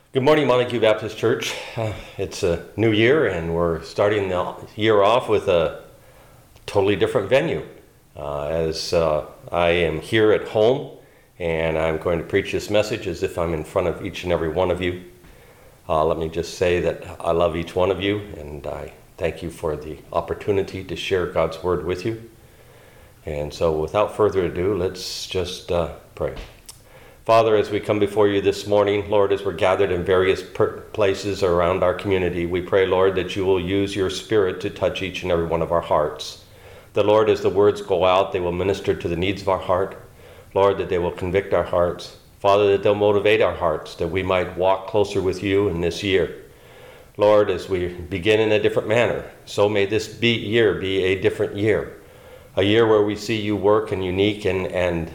Good morning, Montague Baptist Church. It's a new year, and we're starting the year off with a totally different venue. As I am here at home, and I'm going to preach this message as if I'm in front of each and every one of you. Let me just say that I love each one of you, and I thank you for the opportunity to share God's Word with you. And so without further ado, let's just pray. Father, as we come before you this morning, Lord, as we're gathered in various places around our community, we pray, Lord, that you will use your Spirit to touch each and every one of our hearts. That, Lord, as the words go out, they will minister to the needs of our heart. Lord, that they will convict our hearts. Father, that they'll motivate our hearts, that we might walk closer with you in this year. Lord, as we begin in a different manner, so may this year be a different year. A year where we see you work in unique and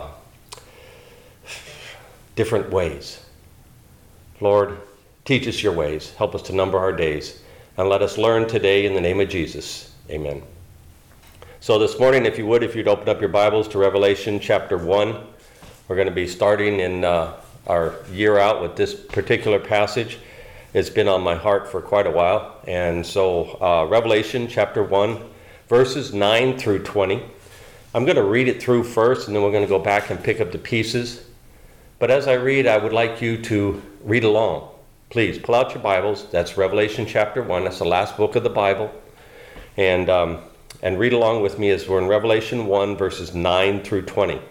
different ways. Lord, teach us your ways. Help us to number our days. And let us learn today in the name of Jesus. Amen. So this morning, if you'd open up your Bibles to Revelation chapter 1. We're going to be starting in our year out with this particular passage. It's been on my heart for quite a while. And so Revelation chapter 1, verses 9 through 20. I'm going to read it through first, and then we're going to go back and pick up the pieces. But as I read, I would like you to read along. Please pull out your Bibles. That's Revelation chapter 1. That's the last book of the Bible. And read along with me as we're in Revelation 1, verses 9 through 20.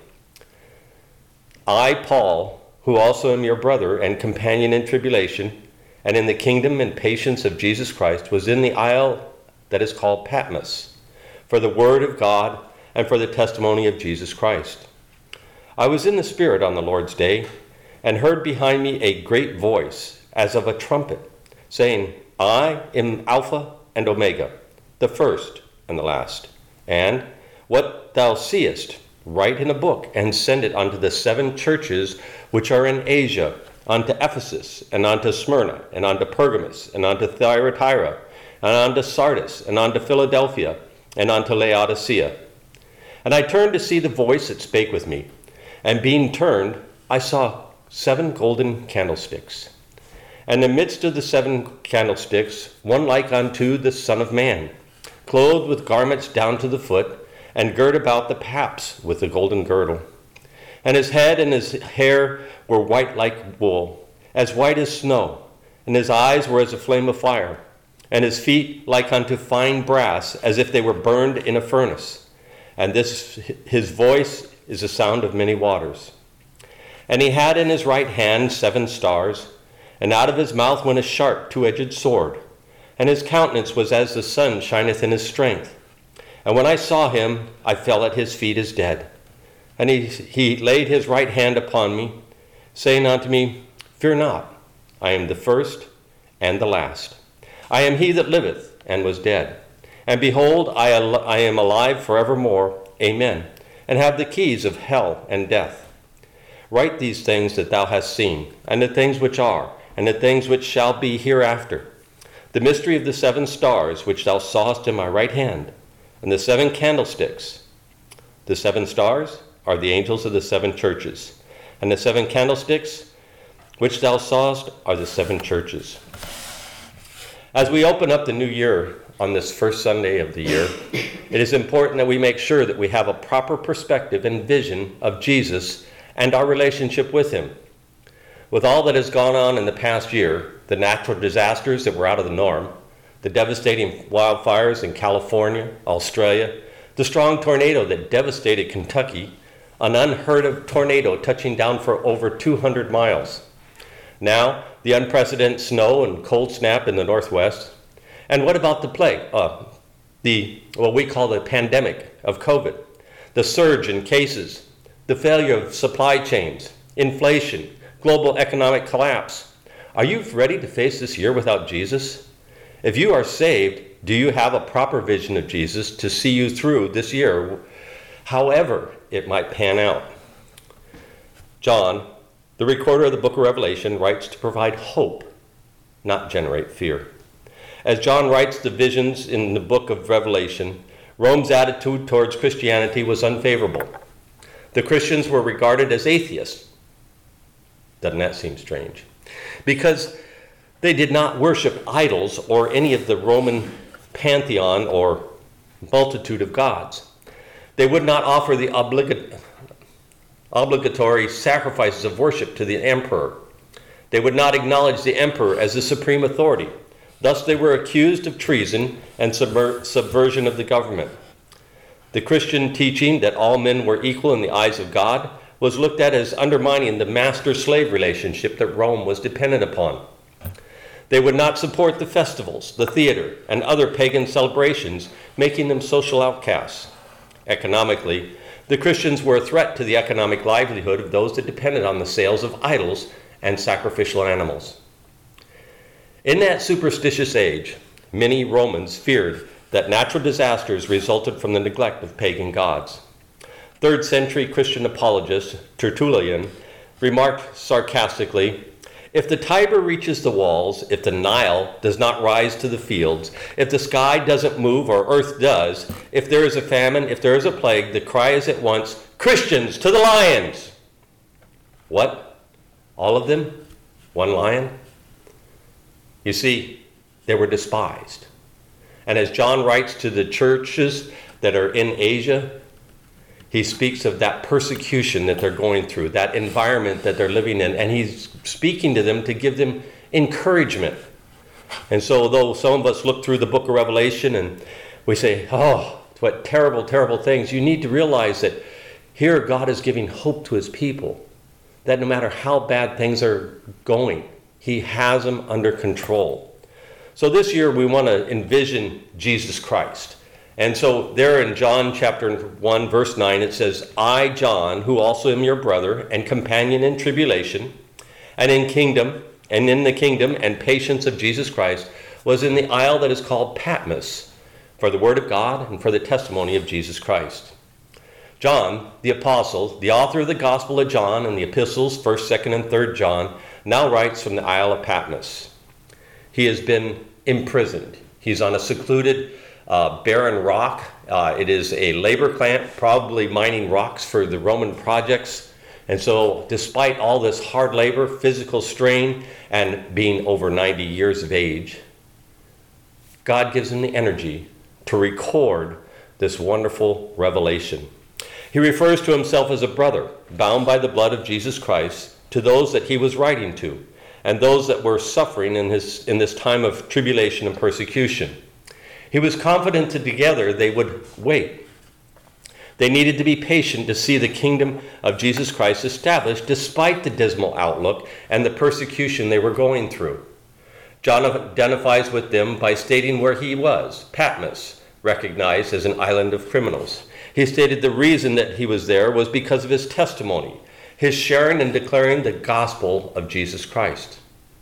I, Paul, who also am your brother and companion in tribulation, and in the kingdom and patience of Jesus Christ, was in the isle that is called Patmos, for the word of God and for the testimony of Jesus Christ. I was in the Spirit on the Lord's day, and heard behind me a great voice, as of a trumpet, saying, I am Alpha and Omega, the first and the last. And what thou seest, write in a book, and send it unto the 7 churches which are in Asia, unto Ephesus, and unto Smyrna, and unto Pergamos, and unto Thyatira, and unto Sardis, and unto Philadelphia, and unto Laodicea. And I turned to see the voice that spake with me. And being turned, I saw 7 golden candlesticks. And in the midst of the 7 candlesticks, one like unto the Son of Man, clothed with garments down to the foot, and girt about the paps with a golden girdle. And his head and his hair were white like wool, as white as snow, and his eyes were as a flame of fire, and his feet like unto fine brass, as if they were burned in a furnace. And his voice is the sound of many waters. And he had in his right hand 7 stars, and out of his mouth went a sharp 2-edged sword, and his countenance was as the sun shineth in his strength. And when I saw him, I fell at his feet as dead. And he laid his right hand upon me, saying unto me, Fear not, I am the first and the last. I am he that liveth and was dead. And behold, I am alive forevermore. Amen. And have the keys of hell and death. Write these things that thou hast seen, and the things which are, and the things which shall be hereafter. The mystery of the 7 stars which thou sawest in my right hand, and the 7 candlesticks. The 7 stars are the angels of the 7 churches, and the 7 candlesticks which thou sawest are the 7 churches. As we open up the new year on this first Sunday of the year, it is important that we make sure that we have a proper perspective and vision of Jesus and our relationship with him. With all that has gone on in the past year, the natural disasters that were out of the norm, the devastating wildfires in California, Australia, the strong tornado that devastated Kentucky, an unheard of tornado touching down for over 200 miles. Now, the unprecedented snow and cold snap in the Northwest. And what about the plague? What we call the pandemic of COVID, the surge in cases, the failure of supply chains, inflation, global economic collapse. Are you ready to face this year without Jesus? If you are saved, do you have a proper vision of Jesus to see you through this year, however it might pan out? John, the recorder of the book of Revelation, writes to provide hope, not generate fear. As John writes the visions in the book of Revelation, Rome's attitude towards Christianity was unfavorable. The Christians were regarded as atheists. Doesn't that seem strange? because they did not worship idols or any of the Roman pantheon or multitude of gods. They would not offer the obligatory sacrifices of worship to the emperor. They would not acknowledge the emperor as the supreme authority. Thus, they were accused of treason and subversion of the government. The Christian teaching that all men were equal in the eyes of God was looked at as undermining the master-slave relationship that Rome was dependent upon. They would not support the festivals, the theater, and other pagan celebrations, making them social outcasts. Economically, the Christians were a threat to the economic livelihood of those that depended on the sales of idols and sacrificial animals. In that superstitious age, many Romans feared that natural disasters resulted from the neglect of pagan gods. 3rd century Christian apologist Tertullian remarked sarcastically, "If the Tiber reaches the walls, if the Nile does not rise to the fields, if the sky doesn't move or earth does, if there is a famine, if there is a plague, the cry is at once, 'Christians to the lions!'" What? All of them? One lion? You see, they were despised. And as John writes to the churches that are in Asia, he speaks of that persecution that they're going through, that environment that they're living in, and he's speaking to them to give them encouragement. And so though some of us look through the book of Revelation and we say, oh, what terrible, terrible things, you need to realize that here God is giving hope to his people, that no matter how bad things are going, he has them under control. So this year we want to envision Jesus Christ. And so there in John chapter 1, verse 9, it says, "I, John, who also am your brother and companion in tribulation, and in the kingdom and patience of Jesus Christ, was in the isle that is called Patmos, for the word of God and for the testimony of Jesus Christ." John, the apostle, the author of the Gospel of John and the epistles, 1st, 2nd, and 3rd John, now writes from the Isle of Patmos. He has been imprisoned. He's on a secluded, barren rock. It is a labor camp, probably mining rocks for the Roman projects. And so despite all this hard labor, physical strain, and being over 90 years of age, God gives him the energy to record this wonderful revelation. He refers to himself as a brother, bound by the blood of Jesus Christ, to those that he was writing to, and those that were suffering in this time of tribulation and persecution. He was confident that together they would wait. They needed to be patient to see the kingdom of Jesus Christ established despite the dismal outlook and the persecution they were going through. John identifies with them by stating where he was, Patmos, recognized as an island of criminals. He stated the reason that he was there was because of his testimony, his sharing and declaring the gospel of Jesus Christ.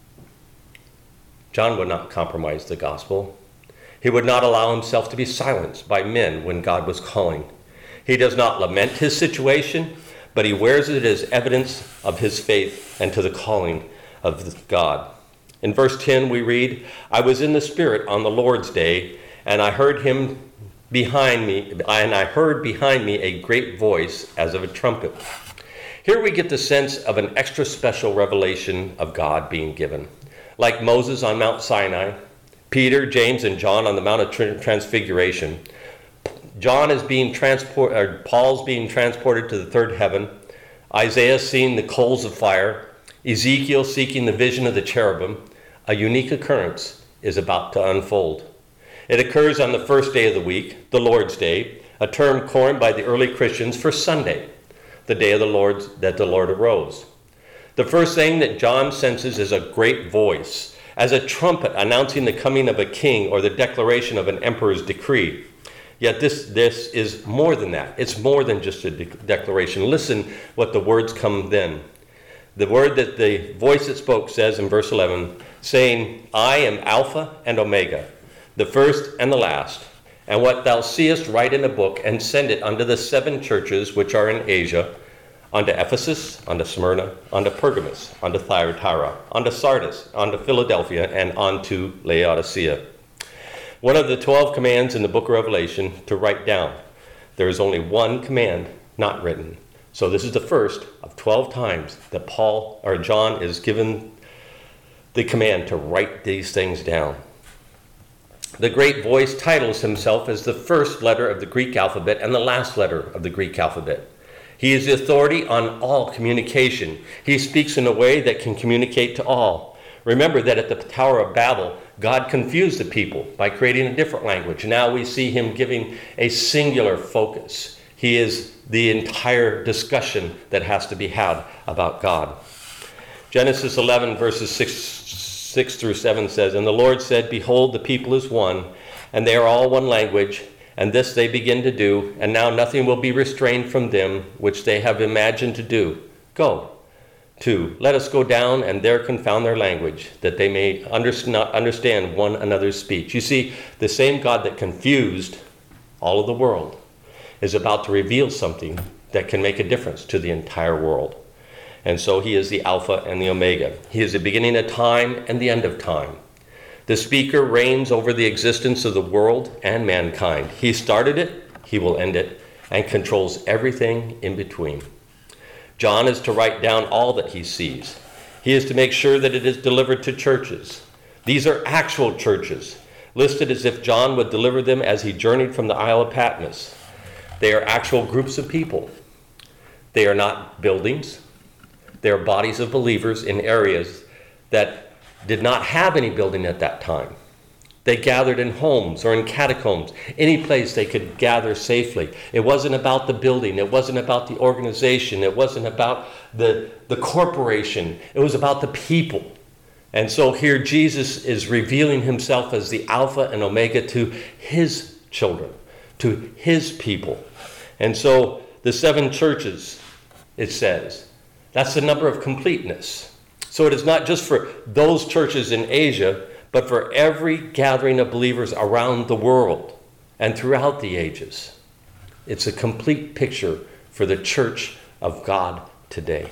John would not compromise the gospel. He would not allow himself to be silenced by men when God was calling. He does not lament his situation, but he wears it as evidence of his faith and to the calling of God. In verse 10 we read, "I was in the Spirit on the Lord's day, and I heard behind me a great voice as of a trumpet." Here we get the sense of an extra special revelation of God being given. Like Moses on Mount Sinai, Peter, James, and John on the Mount of Transfiguration, Paul's being transported to the third heaven, Isaiah seeing the coals of fire, Ezekiel seeking the vision of the cherubim. A unique occurrence is about to unfold. It occurs on the first day of the week, the Lord's Day, a term coined by the early Christians for Sunday, the day of the Lord that the Lord arose. The first thing that John senses is a great voice, as a trumpet announcing the coming of a king or the declaration of an emperor's decree. Yet this is more than that. It's more than just a declaration. Listen what the words come then. The word that the voice that spoke says in verse 11, saying, "I am Alpha and Omega, the first and the last. And what thou seest write in a book, and send it unto the 7 churches which are in Asia, unto Ephesus, unto Smyrna, unto Pergamos, unto Thyatira, unto Sardis, unto Philadelphia, and unto Laodicea." One of the 12 commands in the book of Revelation to write down. There is only one command not written. So this is the first of 12 times that John is given the command to write these things down. The great voice titles himself as the first letter of the Greek alphabet and the last letter of the Greek alphabet. He is the authority on all communication. He speaks in a way that can communicate to all. Remember that at the Tower of Babel, God confused the people by creating a different language. Now we see him giving a singular focus. He is the entire discussion that has to be had about God. Genesis 11 verses 6 through 7 says, "And the Lord said, Behold, the people is one, and they are all one language, and this they begin to do, and now nothing will be restrained from them, which they have imagined to do. Go. 2, let us go down and there confound their language, that they may understand one another's speech." You see, the same God that confused all of the world is about to reveal something that can make a difference to the entire world. And so he is the Alpha and the Omega. He is the beginning of time and the end of time. The speaker reigns over the existence of the world and mankind. He started it, he will end it, and controls everything in between. John is to write down all that he sees. He is to make sure that it is delivered to churches. These are actual churches, listed as if John would deliver them as he journeyed from the Isle of Patmos. They are actual groups of people. They are not buildings. They are bodies of believers in areas that did not have any building at that time. They gathered in homes or in catacombs, any place they could gather safely. It wasn't about the building. It wasn't about the organization. It wasn't about the corporation. It was about the people. And so here Jesus is revealing himself as the Alpha and Omega to his children, to his people. And so the 7 churches, it says, that's the number of completeness. So it is not just for those churches in Asia, but for every gathering of believers around the world and throughout the ages. It's a complete picture for the church of God today.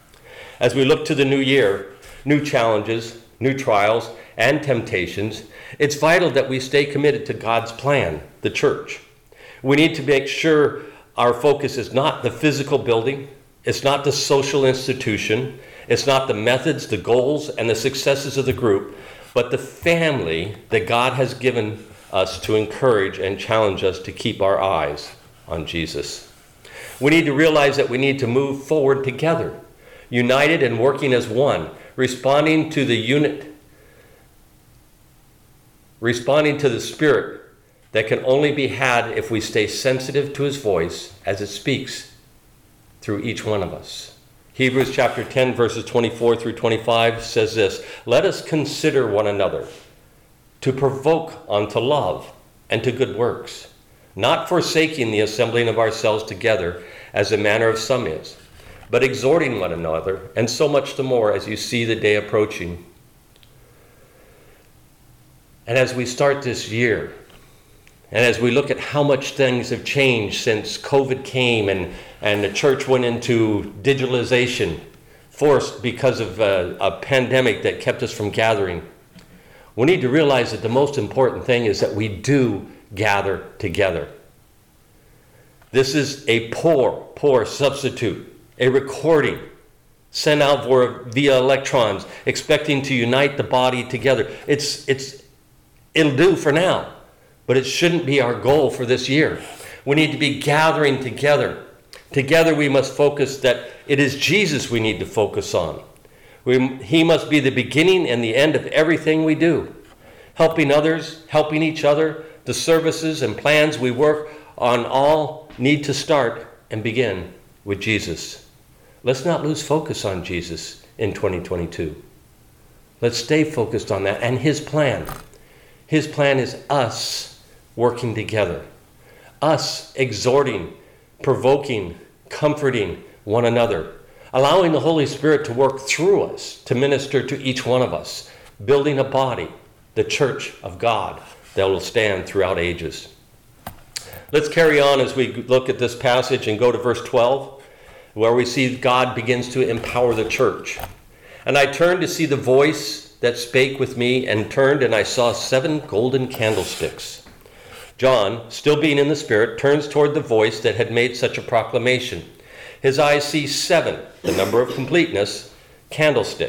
As we look to the new year, new challenges, new trials, and temptations, it's vital that we stay committed to God's plan, the church. We need to make sure our focus is not the physical building, it's not the social institution, it's not the methods, the goals, and the successes of the group, but the family that God has given us to encourage and challenge us to keep our eyes on Jesus. We need to realize that we need to move forward together, united and working as one, responding to the Spirit that can only be had if we stay sensitive to his voice as it speaks through each one of us. Hebrews chapter 10, verses 24 through 25 says this, "Let us consider one another to provoke unto love and to good works, not forsaking the assembling of ourselves together as the manner of some is, but exhorting one another, and so much the more as you see the day approaching." And as we start this year, and as we look at how much things have changed since COVID came and the church went into digitalization, forced because of a pandemic that kept us from gathering, we need to realize that the most important thing is that we do gather together. This is a poor substitute, a recording sent out via electrons, expecting to unite the body together. It'll do for now, but it shouldn't be our goal for this year. We need to be gathering together. Together we must focus that it is Jesus we need to focus on. He must be the beginning and the end of everything we do. Helping others, helping each other, the services and plans we work on all need to start and begin with Jesus. Let's not lose focus on Jesus in 2022. Let's stay focused on that and his plan. His plan is us working together, us exhorting, provoking, comforting one another, allowing the Holy Spirit to work through us to minister to each one of us, building a body, the church of God that will stand throughout ages. Let's carry on as we look at this passage and go to verse 12, where we see God begins to empower the church. "And I turned to see the voice that spake with me, and turned, and I saw 7 golden candlesticks." John, still being in the Spirit, turns toward the voice that had made such a proclamation. His eyes see 7, the number of completeness, candlesticks.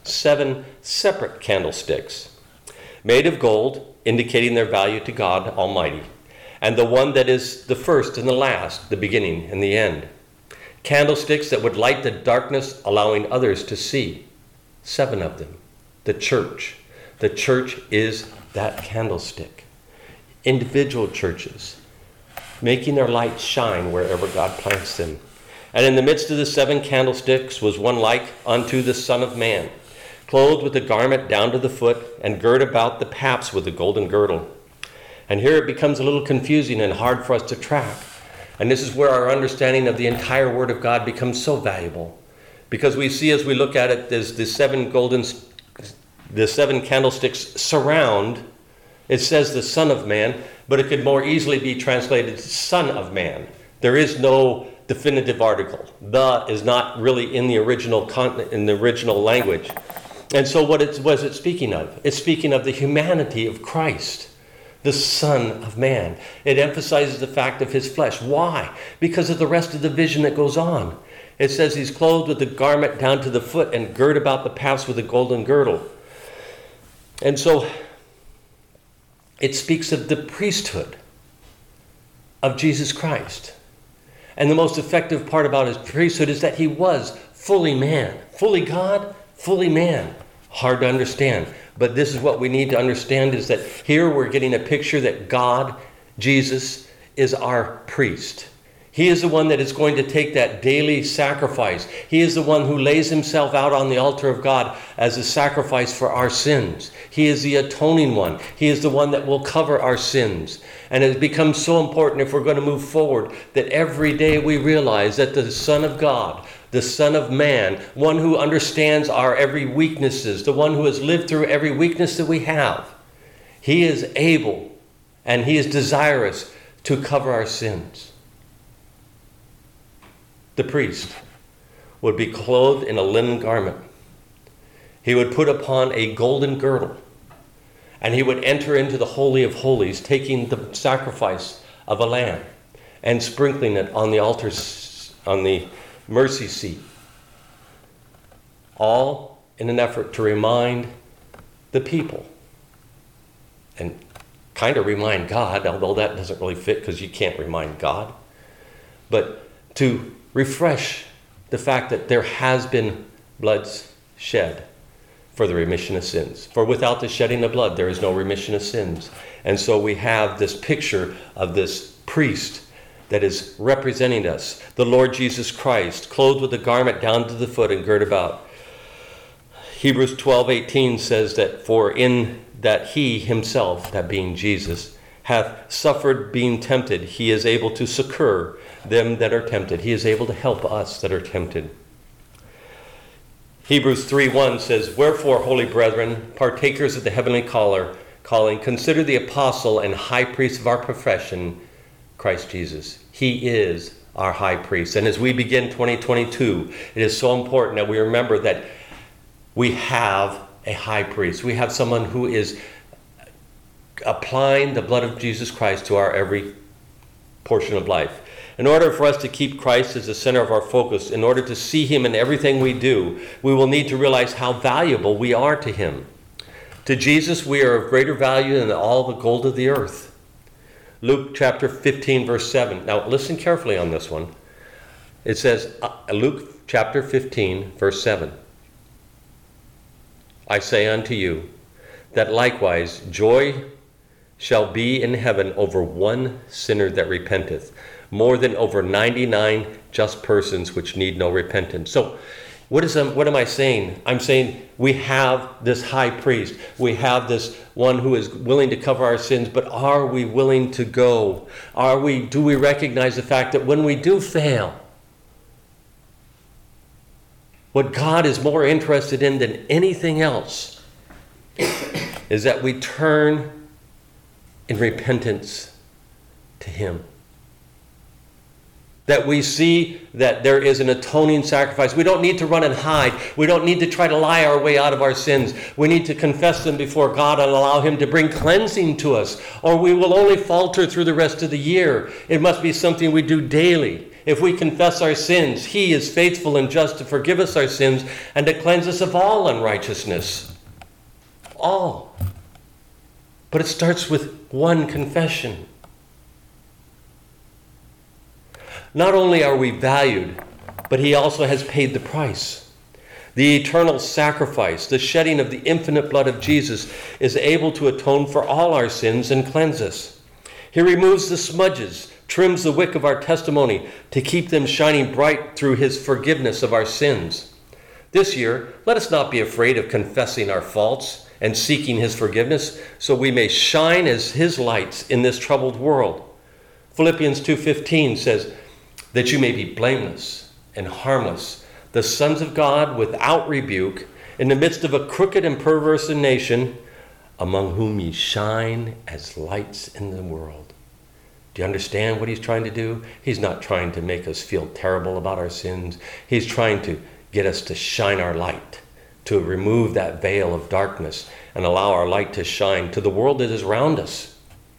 7 separate candlesticks, made of gold, indicating their value to God Almighty, and the one that is the first and the last, the beginning and the end. Candlesticks that would light the darkness, allowing others to see. 7 of them. The church. The church is that candlestick. Individual churches, making their light shine wherever God plants them. And in the midst of the 7 candlesticks was one like unto the Son of Man, clothed with a garment down to the foot, and girt about the paps with a golden girdle. And here it becomes a little confusing and hard for us to track. And this is where our understanding of the entire Word of God becomes so valuable. Because we see as we look at it, there's the 7 candlesticks surround. It says the Son of Man, but it could more easily be translated Son of Man. There is no definitive article. The is not really in the original language. And so what was it speaking of? It's speaking of the humanity of Christ, the Son of Man. It emphasizes the fact of his flesh. Why? Because of the rest of the vision that goes on. It says he's clothed with a garment down to the foot and girt about the paps with a golden girdle. And so it speaks of the priesthood of Jesus Christ. And the most effective part about his priesthood is that he was fully man, fully God, fully man. Hard to understand. But this is what we need to understand, is that here we're getting a picture that God, Jesus, is our priest. He is the one that is going to take that daily sacrifice. He is the one who lays himself out on the altar of God as a sacrifice for our sins. He is the atoning one. He is the one that will cover our sins. And it becomes so important, if we're going to move forward, that every day we realize that the Son of God, the Son of Man, one who understands our every weaknesses, the one who has lived through every weakness that we have, he is able and he is desirous to cover our sins. The priest would be clothed in a linen garment. He would put upon a golden girdle, and he would enter into the Holy of Holies, taking the sacrifice of a lamb and sprinkling it on the altar, on the mercy seat, all in an effort to remind the people, and kind of remind God, although that doesn't really fit because you can't remind God, but to refresh the fact that there has been blood shed for the remission of sins. For without the shedding of blood, there is no remission of sins. And so we have this picture of this priest that is representing us, the Lord Jesus Christ, clothed with a garment down to the foot and girt about. Hebrews 12:18 says that, for in that he himself, that being Jesus, hath suffered being tempted, he is able to succor them that are tempted. He is able to help us that are tempted. Hebrews 3:1 says, wherefore, holy brethren, partakers of the heavenly calling, consider the apostle and high priest of our profession, Christ Jesus. He is our high priest. And as we begin 2022, it is so important that we remember that we have a high priest. We have someone who is applying the blood of Jesus Christ to our every portion of life. In order for us to keep Christ as the center of our focus, in order to see him in everything we do, we will need to realize how valuable we are to him. To Jesus, we are of greater value than all the gold of the earth. Luke chapter 15, verse 7. Now listen carefully on this one. It says, Luke chapter 15, verse 7. I say unto you, that likewise joy shall be in heaven over one sinner that repenteth, more than over 99 just persons which need no repentance. So what am I saying? I'm saying we have this high priest. We have this one who is willing to cover our sins, but are we willing to go? Do we recognize the fact that when we do fail, what God is more interested in than anything else is that we turn in repentance to him. That we see that there is an atoning sacrifice. We don't need to run and hide. We don't need to try to lie our way out of our sins. We need to confess them before God and allow him to bring cleansing to us, or we will only falter through the rest of the year. It must be something we do daily. If we confess our sins, he is faithful and just to forgive us our sins and to cleanse us of all unrighteousness. All. But it starts with one confession. Not only are we valued, but he also has paid the price. The eternal sacrifice, the shedding of the infinite blood of Jesus, is able to atone for all our sins and cleanse us. He removes the smudges, trims the wick of our testimony to keep them shining bright through his forgiveness of our sins. This year, let us not be afraid of confessing our faults and seeking his forgiveness, so we may shine as his lights in this troubled world. Philippians 2:15 says that you may be blameless and harmless, the sons of God without rebuke, in the midst of a crooked and perverse nation, among whom ye shine as lights in the world. Do you understand what he's trying to do? He's not trying to make us feel terrible about our sins. He's trying to get us to shine our light, to remove that veil of darkness and allow our light to shine to the world that is around us.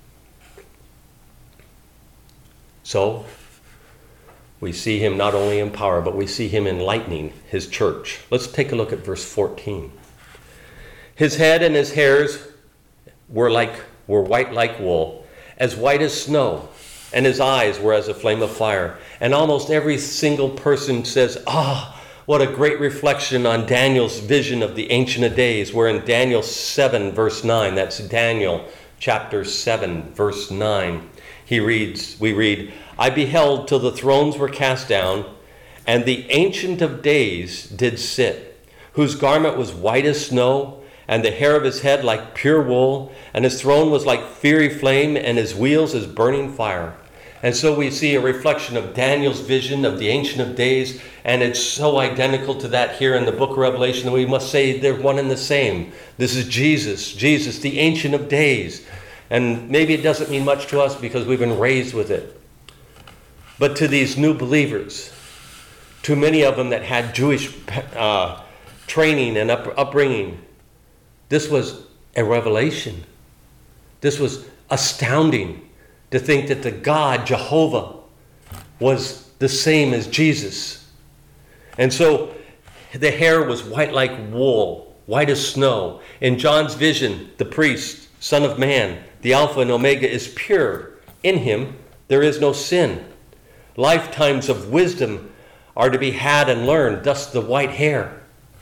So, we see him not only in power, but we see him enlightening his church. Let's take a look at verse 14. His head and his hairs were white like wool, as white as snow, and his eyes were as a flame of fire. And almost every single person says, what a great reflection on Daniel's vision of the Ancient of Days, where in Daniel 7, verse 9, that's Daniel chapter 7, verse 9, we read, I beheld till the thrones were cast down, and the Ancient of Days did sit, whose garment was white as snow, and the hair of his head like pure wool, and his throne was like fiery flame, and his wheels as burning fire. And so we see a reflection of Daniel's vision of the Ancient of Days, and it's so identical to that here in the book of Revelation that we must say they're one and the same. This is Jesus, the Ancient of Days. And maybe it doesn't mean much to us because we've been raised with it. But to these new believers, to many of them that had Jewish training and upbringing, this was a revelation. This was astounding to think that the God, Jehovah, was the same as Jesus. And so the hair was white like wool, white as snow. In John's vision, the priest, Son of Man, the Alpha and Omega, is pure. In him there is no sin. Lifetimes of wisdom are to be had and learned, thus the white hair.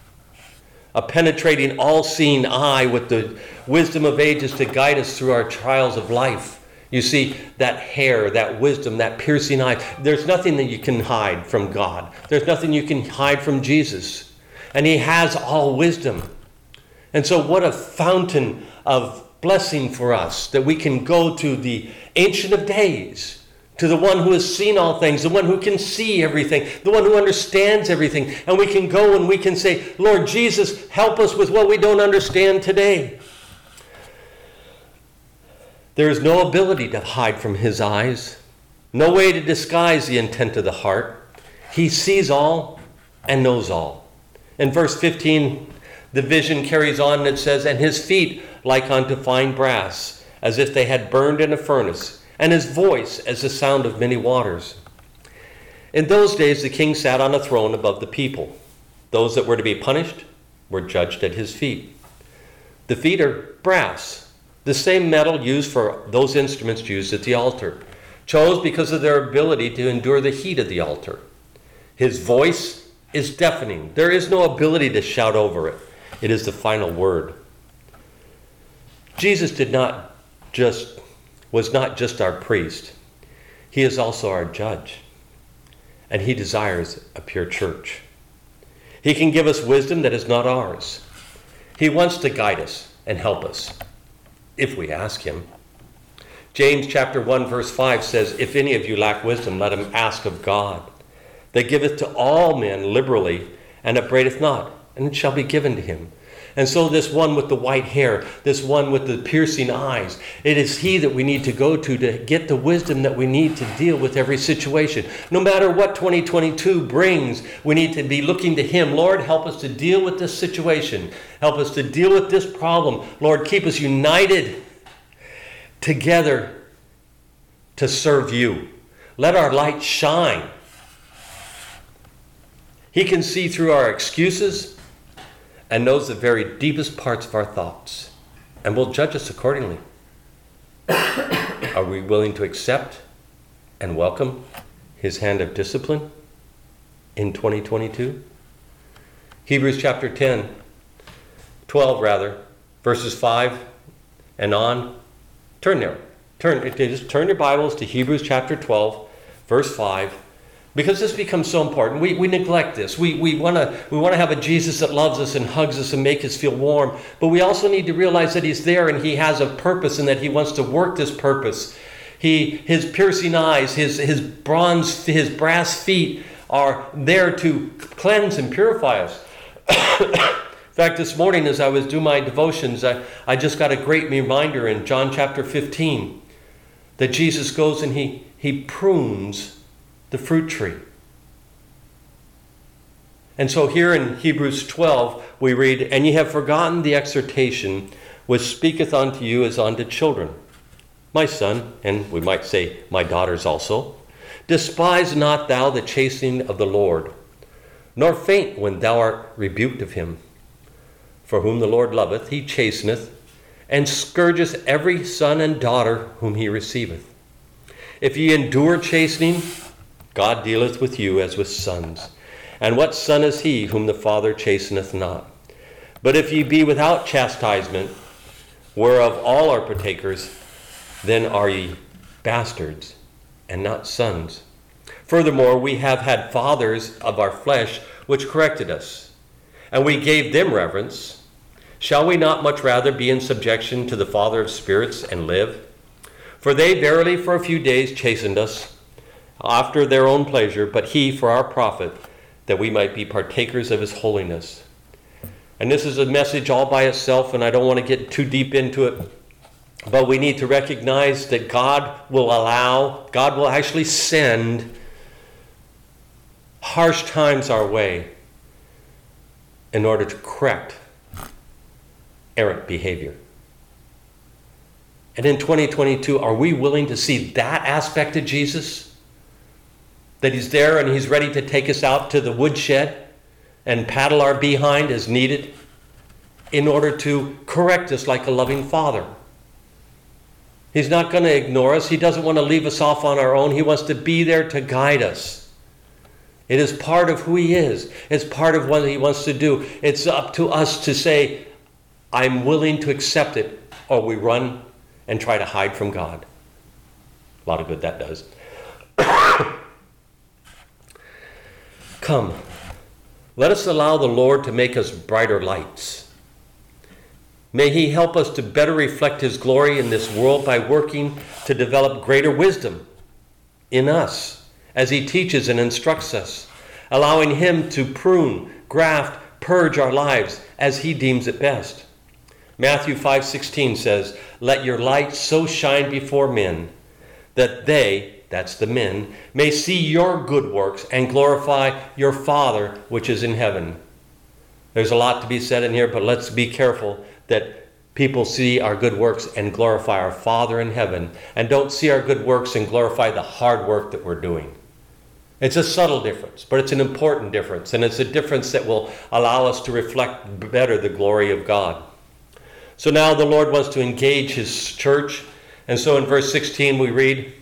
A penetrating, all-seeing eye with the wisdom of ages to guide us through our trials of life. You see, that hair, that wisdom, that piercing eye, there's nothing that you can hide from God. There's nothing you can hide from Jesus. And he has all wisdom. And so what a fountain of blessing for us that we can go to the Ancient of Days, to the one who has seen all things, the one who can see everything, the one who understands everything. And we can go and we can say, Lord Jesus, help us with what we don't understand today. There is no ability to hide from his eyes, no way to disguise the intent of the heart. He sees all and knows all. In verse 15, the vision carries on and it says, and his feet like unto fine brass, as if they had burned in a furnace, and his voice as the sound of many waters. In those days the king sat on a throne above the people. Those that were to be punished were judged at his feet. The feet are brass, the same metal used for those instruments used at the altar, chose because of their ability to endure the heat of the altar. His voice is deafening. There is no ability to shout over it. It is the final word. Jesus was not just our priest. He is also our judge. And he desires a pure church. He can give us wisdom that is not ours. He wants to guide us and help us, if we ask him. James chapter 1 verse 5 says, if any of you lack wisdom, let him ask of God, that giveth to all men liberally, and upbraideth not, and it shall be given to him. And so this one with the white hair, this one with the piercing eyes, it is he that we need to go to get the wisdom that we need to deal with every situation. No matter what 2022 brings, we need to be looking to him. Lord, help us to deal with this situation. Help us to deal with this problem. Lord, keep us united together to serve you. Let our light shine He can see through our excuses and knows the very deepest parts of our thoughts and will judge us accordingly. Are we willing to accept and welcome his hand of discipline in 2022? Hebrews chapter 12, verses 5 and on. Turn there. Just turn your Bibles to Hebrews chapter 12, verse 5. Because this becomes so important. We neglect this. We want to have a Jesus that loves us and hugs us and makes us feel warm. But we also need to realize that he's there and he has a purpose and that he wants to work this purpose. His piercing eyes, his brass feet are there to cleanse and purify us. In fact, this morning as I was doing my devotions, I just got a great reminder in John chapter 15 that Jesus goes and he prunes the fruit tree. And so here in Hebrews 12, we read, "And ye have forgotten the exhortation which speaketh unto you as unto children. My son," and we might say my daughters also, "despise not thou the chastening of the Lord, nor faint when thou art rebuked of him. For whom the Lord loveth, he chasteneth, and scourgeth every son and daughter whom he receiveth. If ye endure chastening, God dealeth with you as with sons. And what son is he whom the Father chasteneth not? But if ye be without chastisement, whereof all are partakers, then are ye bastards, and not sons. Furthermore, we have had fathers of our flesh which corrected us, and we gave them reverence. Shall we not much rather be in subjection to the Father of spirits and live? For they verily for a few days chastened us, after their own pleasure, but he for our profit, that we might be partakers of his holiness." And this is a message all by itself, and I don't want to get too deep into it, but we need to recognize that God will actually send harsh times our way in order to correct errant behavior. And in 2022, are we willing to see that aspect of Jesus? That he's there and he's ready to take us out to the woodshed and paddle our behind as needed in order to correct us like a loving father. He's not going to ignore us. He doesn't want to leave us off on our own. He wants to be there to guide us. It is part of who he is. It's part of what he wants to do. It's up to us to say, I'm willing to accept it, or we run and try to hide from God. A lot of good that does. Come, let us allow the Lord to make us brighter lights. May he help us to better reflect his glory in this world by working to develop greater wisdom in us as he teaches and instructs us, allowing him to prune, graft, purge our lives as he deems it best. Matthew 5:16 says, "Let your light so shine before men that they," that's the men, "may see your good works and glorify your Father which is in heaven." There's a lot to be said in here, but let's be careful that people see our good works and glorify our Father in heaven, and don't see our good works and glorify the hard work that we're doing. It's a subtle difference, but it's an important difference, and it's a difference that will allow us to reflect better the glory of God. So now the Lord wants to engage his church, and so in verse 16 we read,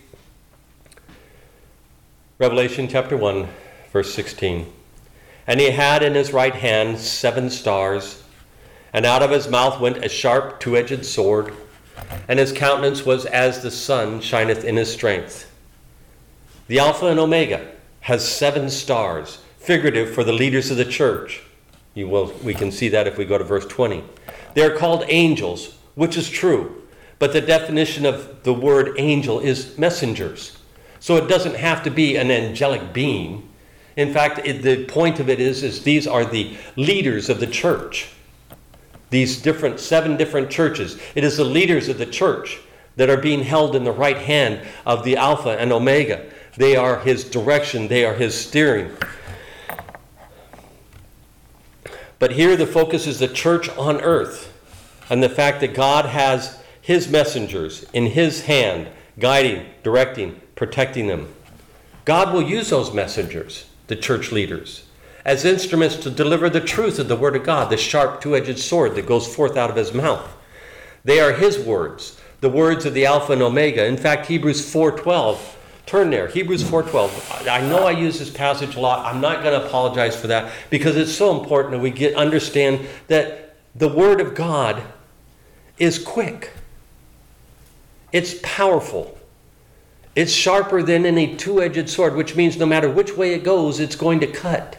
Revelation chapter 1, verse 16. "And he had in his right hand 7 stars, and out of his mouth went a sharp 2-edged sword, and his countenance was as the sun shineth in his strength." The Alpha and Omega has 7 stars, figurative for the leaders of the church. We can see that if we go to verse 20. They are called angels, which is true, but the definition of the word angel is messengers. So it doesn't have to be an angelic being. In fact, the point of it is these are the leaders of the church. These 7 different churches. It is the leaders of the church that are being held in the right hand of the Alpha and Omega. They are his direction. They are his steering. But here the focus is the church on earth and the fact that God has his messengers in his hand, guiding, directing, protecting them. God will use those messengers, the church leaders, as instruments to deliver the truth of the Word of God, the sharp two-edged sword that goes forth out of his mouth. They are his words, the words of the Alpha and Omega. In fact, Hebrews 4:12, turn there, Hebrews 4:12. I know I use this passage a lot. I'm not going to apologize for that because it's so important that we understand that the Word of God is quick. It's powerful. It's sharper than any two-edged sword, which means no matter which way it goes, it's going to cut.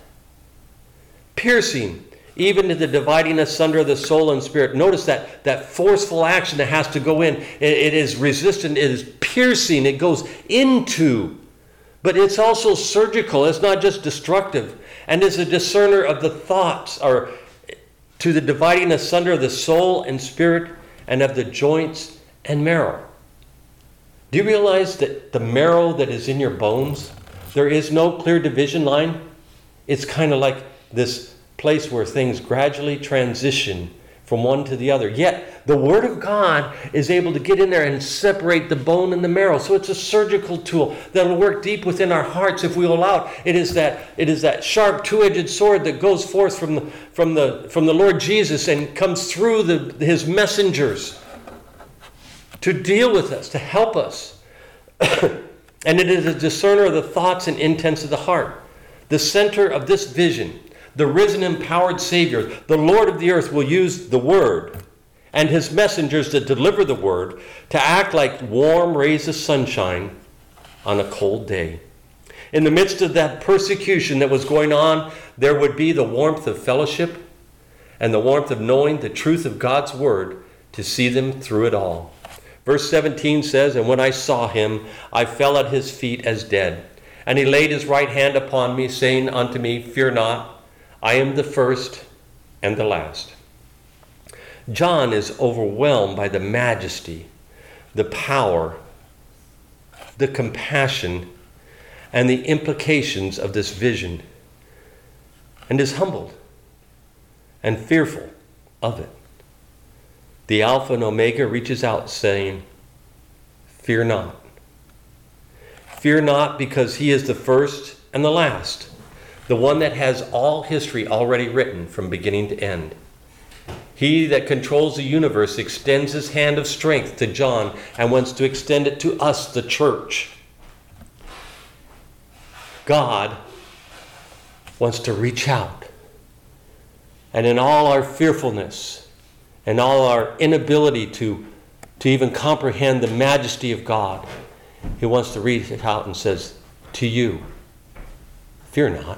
Piercing, even to the dividing asunder of the soul and spirit. Notice that forceful action that has to go in. It is resistant. It is piercing. It goes into. But it's also surgical. It's not just destructive. And is a discerner of the thoughts, or to the dividing asunder of the soul and spirit and of the joints and marrow. Do you realize that the marrow that is in your bones, there is no clear division line? It's kind of like this place where things gradually transition from one to the other. Yet the Word of God is able to get in there and separate the bone and the marrow. So it's a surgical tool that will work deep within our hearts if we allow it. It is that sharp two-edged sword that goes forth from the Lord Jesus and comes through his messengers to deal with us, to help us. And it is a discerner of the thoughts and intents of the heart. The center of this vision, the risen, empowered Savior, the Lord of the earth, will use the Word and his messengers to deliver the Word to act like warm rays of sunshine on a cold day. In the midst of that persecution that was going on, there would be the warmth of fellowship and the warmth of knowing the truth of God's Word to see them through it all. Verse 17 says, "And when I saw him, I fell at his feet as dead. And he laid his right hand upon me, saying unto me, Fear not, I am the first and the last." John is overwhelmed by the majesty, the power, the compassion, and the implications of this vision, and is humbled and fearful of it. The Alpha and Omega reaches out saying, Fear not. Fear not, because he is the first and the last, the one that has all history already written from beginning to end. He that controls the universe extends his hand of strength to John and wants to extend it to us, the church. God wants to reach out, and in all our fearfulness and all our inability to even comprehend the majesty of God, he wants to reach it out and says, to you, fear not.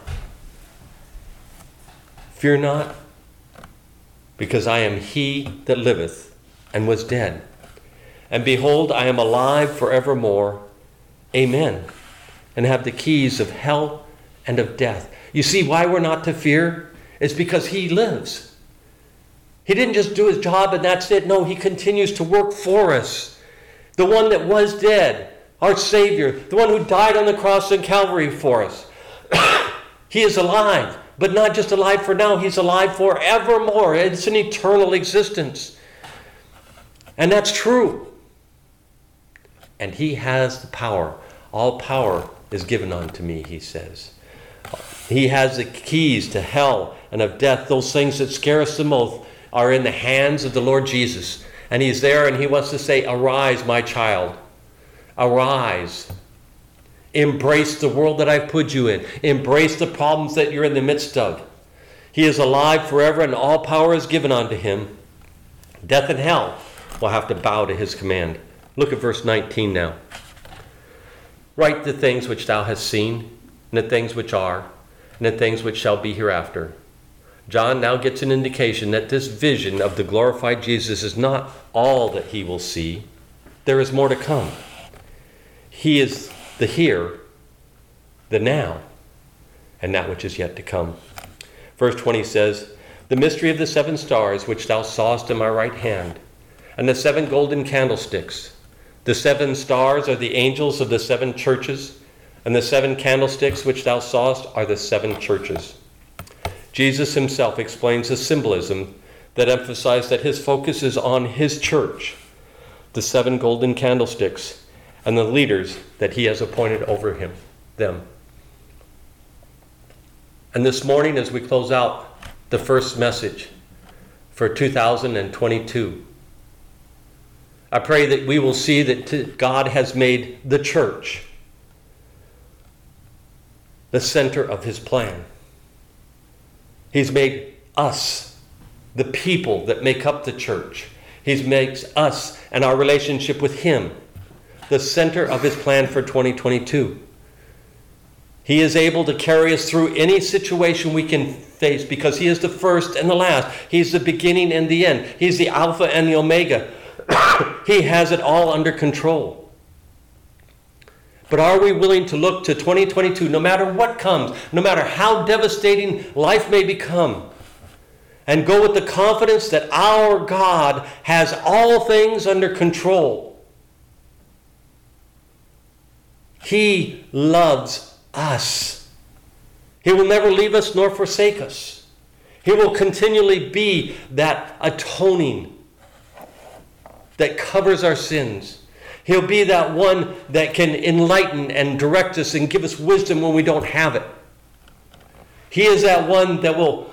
Fear not, because I am he that liveth and was dead. And behold, I am alive forevermore. Amen. And have the keys of hell and of death. You see why we're not to fear? It's because he lives. He didn't just do his job and that's it. No, he continues to work for us. The one that was dead, our Savior, the one who died on the cross in Calvary for us. He is alive, but not just alive for now. He's alive forevermore. It's an eternal existence. And that's true. And he has the power. All power is given unto me, he says. He has the keys to hell and of death. Those things that scare us the most are in the hands of the Lord Jesus. And he's there and he wants to say, arise, my child. Arise. Embrace the world that I've put you in. Embrace the problems that you're in the midst of. He is alive forever and all power is given unto him. Death and hell will have to bow to his command. Look at verse 19 now. Write the things which thou hast seen, and the things which are, and the things which shall be hereafter. John now gets an indication that this vision of the glorified Jesus is not all that he will see. There is more to come. He is the here, the now, and that which is yet to come. Verse 20 says, the mystery of the 7 stars which thou sawest in my right hand, and the 7 golden candlesticks. The 7 stars are the angels of the 7 churches, and the 7 candlesticks which thou sawest are the 7 churches. Jesus himself explains the symbolism that emphasizes that his focus is on his church, the 7 golden candlesticks, and the leaders that he has appointed over them. And this morning, as we close out the first message for 2022, I pray that we will see that God has made the church the center of his plan. He's made us the people that make up the church. He makes us and our relationship with him the center of his plan for 2022. He is able to carry us through any situation we can face because he is the first and the last. He's the beginning and the end. He's the Alpha and the Omega. He has it all under control. But are we willing to look to 2022, no matter what comes, no matter how devastating life may become, and go with the confidence that our God has all things under control? He loves us. He will never leave us nor forsake us. He will continually be that atoning that covers our sins. He'll be that one that can enlighten and direct us and give us wisdom when we don't have it. He is that one that will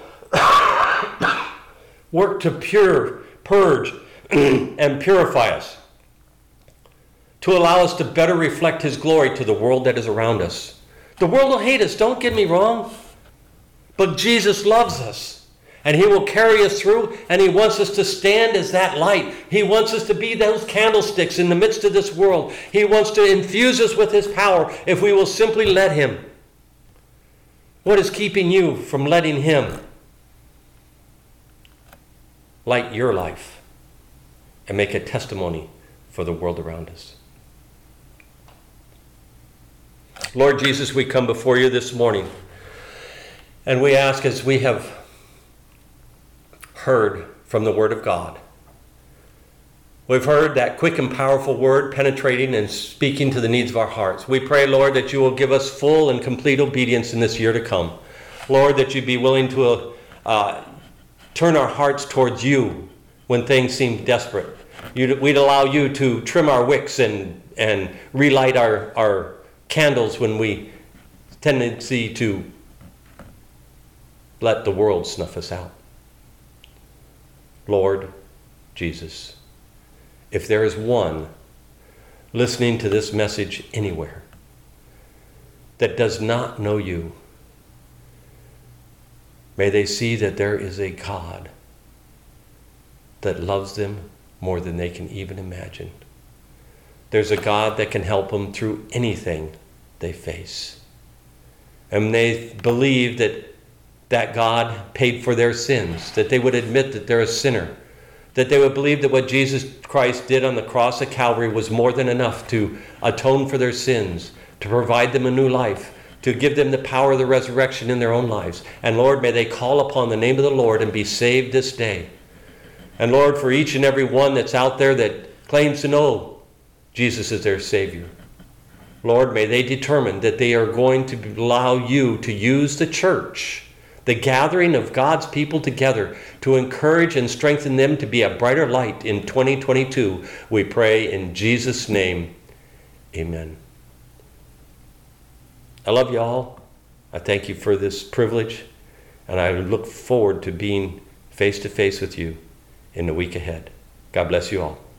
work to purge and purify us, to allow us to better reflect his glory to the world that is around us. The world will hate us, don't get me wrong, but Jesus loves us. And he will carry us through, and he wants us to stand as that light. He wants us to be those candlesticks in the midst of this world. He wants to infuse us with his power if we will simply let him. What is keeping you from letting him light your life and make a testimony for the world around us? Lord Jesus, we come before you this morning, and we ask, as we have heard from the Word of God. We've heard that quick and powerful word penetrating and speaking to the needs of our hearts. We pray, Lord, that you will give us full and complete obedience in this year to come. Lord, that you'd be willing to turn our hearts towards you when things seem desperate. We'd allow you to trim our wicks and relight our candles when we tendency to let the world snuff us out. Lord Jesus, if there is one listening to this message anywhere that does not know you, may they see that there is a God that loves them more than they can even imagine. There's a God that can help them through anything they face. And they believe that God paid for their sins, that they would admit that they're a sinner, that they would believe that what Jesus Christ did on the cross at Calvary was more than enough to atone for their sins, to provide them a new life, to give them the power of the resurrection in their own lives. And Lord, may they call upon the name of the Lord and be saved this day. And Lord, for each and every one that's out there that claims to know Jesus is their Savior, Lord, may they determine that they are going to allow you to use the church, the gathering of God's people together, to encourage and strengthen them to be a brighter light in 2022. We pray in Jesus' name, amen. I love you all. I thank you for this privilege, and I look forward to being face to face with you in the week ahead. God bless you all.